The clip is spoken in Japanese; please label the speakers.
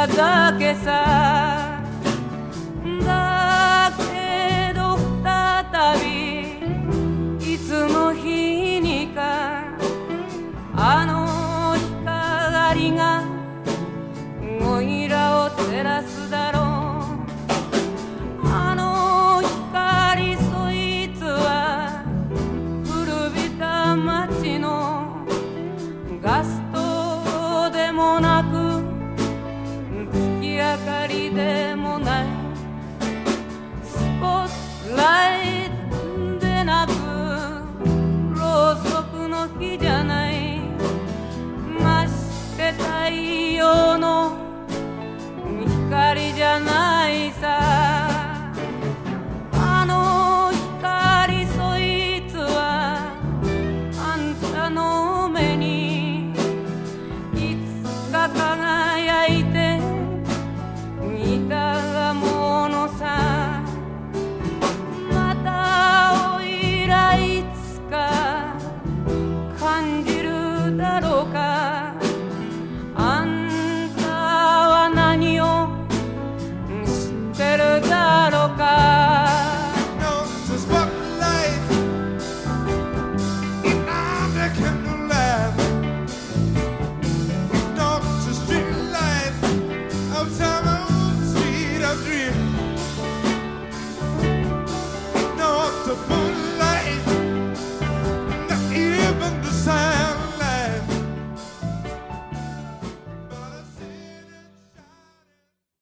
Speaker 1: ただけさ。だけど再びいつの日にかあの光がおいらを照らすだろう。あの光そいつは古びた街のガス灯でもなく月明かりでもないスポットライトでなくろうそくの火じゃない。まして太陽の光じゃないさ。あの光そいつはあんたの目にいつか輝いていたものさ。またおいらいつか感じるだろう